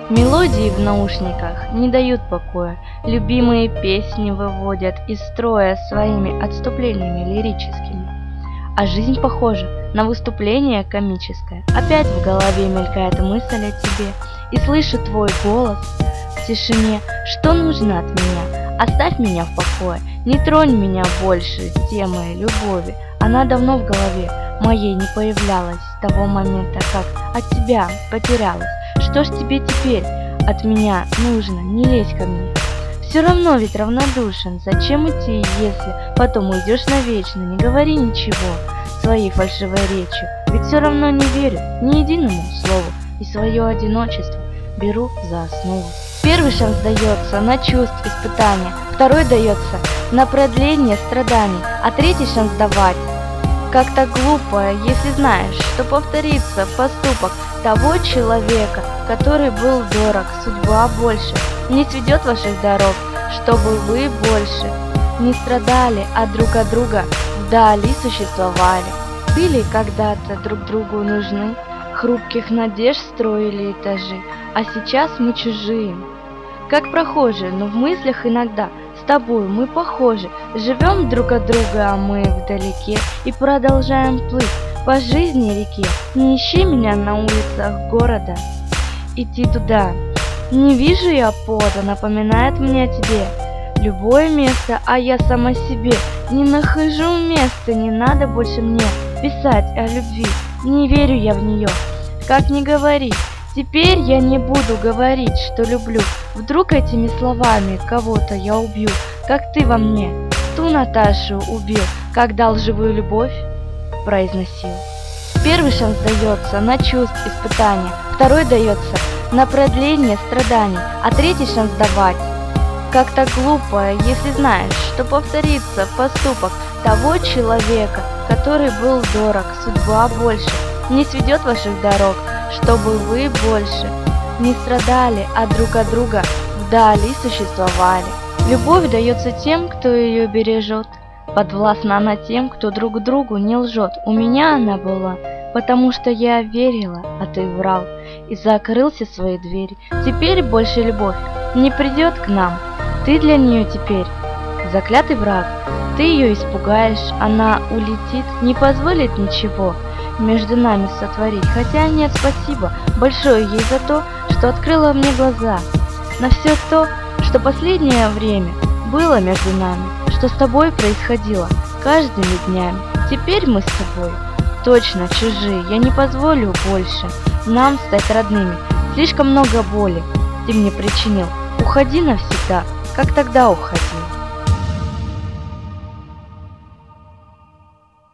Мелодии в наушниках не дают покоя, любимые песни выводят из строя своими отступлениями лирическими. А жизнь похожа на выступление комическое. Опять в голове мелькает мысль о тебе, и слышу твой голос в тишине, что нужно от меня. Оставь меня в покое, не тронь меня больше темой любови. Она давно в голове моей не появлялась с того момента, как от тебя потерялась. Что ж тебе теперь от меня нужно? Не лезь ко мне. Все равно ведь равнодушен. Зачем идти, если потом уйдешь навечно? Не говори ничего своей фальшивой речью, ведь все равно не верю ни единому слову, и свое одиночество беру за основу. Первый шанс дается на чувств испытания, второй дается на продление страданий, а третий шанс давать как-то глупо, если знаешь, что повторится поступок того человека, который был дорог. Судьба больше не сведет ваших дорог, чтобы вы больше не страдали, а друг от друга вдали существовали. Были когда-то друг другу нужны, хрупких надежд строили этажи, а сейчас мы чужие, как прохожие, но в мыслях иногда с тобой мы похожи. Живем друг от друга, а мы вдалеке, и продолжаем плыть по жизни реке. Не ищи меня на улицах города, идти туда. Не вижу я пота, напоминает мне о тебе любое место, а я сама себе не нахожу места. Не надо больше мне писать о любви, не верю я в нее, как ни говори. Теперь я не буду говорить, что люблю. Вдруг этими словами кого-то я убью, как ты во мне ту Наташу убил, когда лживую любовь произносил. Первый шанс дается на чувств испытания, второй дается на продление страданий, а третий шанс давать как-то глупо, если знаешь, что повторится поступок того человека, который был дорог. Судьба больше не сведет ваших дорог, чтобы вы больше не страдали, а друг от друга вдали существовали. Любовь дается тем, кто ее бережет, подвластна она тем, кто друг другу не лжет. У меня она была, потому что я верила, а ты врал и закрылся в своей двери. Теперь больше любовь не придет к нам, ты для нее теперь заклятый враг. Ты ее испугаешь, она улетит, не позволит ничего между нами сотворить. Хотя нет, спасибо большое ей за то, что открыла мне глаза на все то, что последнее время было между нами, что с тобой происходило каждыми днями. Теперь мы с тобой точно чужие, я не позволю больше нам стать родными. Слишком много боли ты мне причинил, уходи навсегда, как тогда уходил.